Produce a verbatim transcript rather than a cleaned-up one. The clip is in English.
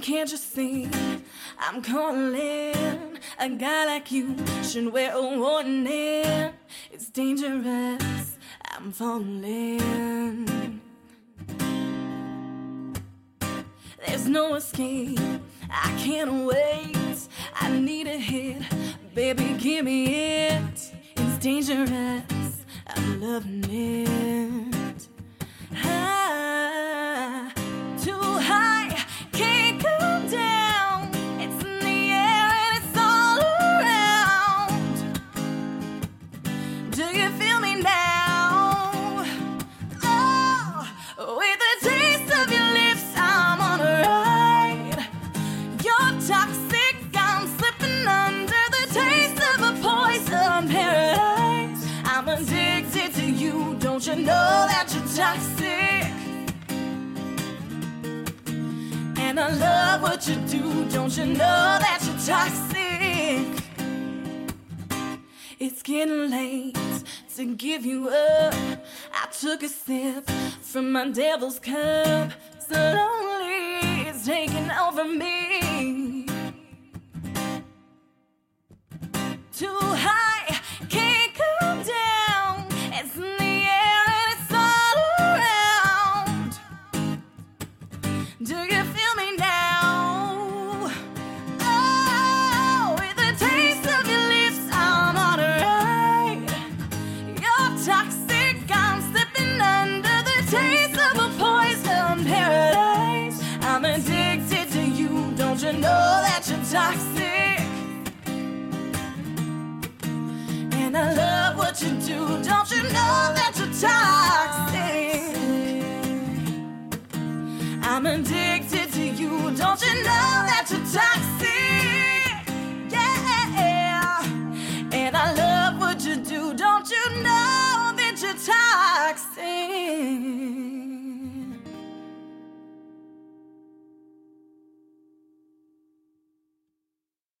can't you see I'm calling? A guy like you should wear a warning. It's dangerous, I'm falling. There's no escape, I can't wait. I need a hit, baby, give me it. It's dangerous, I'm loving it. Ah, too high, can't come down. It's in the air and it's all around. Do you feel me now? Oh, with the taste of your lips, I'm on a ride. You're toxic, I'm slipping under the taste of a poison paradise. I'm addicted to you, don't you know that you're toxic? And I love what you do, don't you know that you're toxic? It's getting late to give you up. I took a sip from my devil's cup. So lonely, it's taking over me. Too high, can't come down. It's in the air and it's all around. Do you feel me now? Oh, with the taste of your lips, I'm on a ride. You're toxic, I'm slipping under the taste of a poison paradise. I'm addicted to you, don't you know that you're toxic? And I love what you do, don't you know that you're toxic? I'm addicted to you, don't you know that you're toxic? Yeah. And I love what you do, don't you know that you're toxic?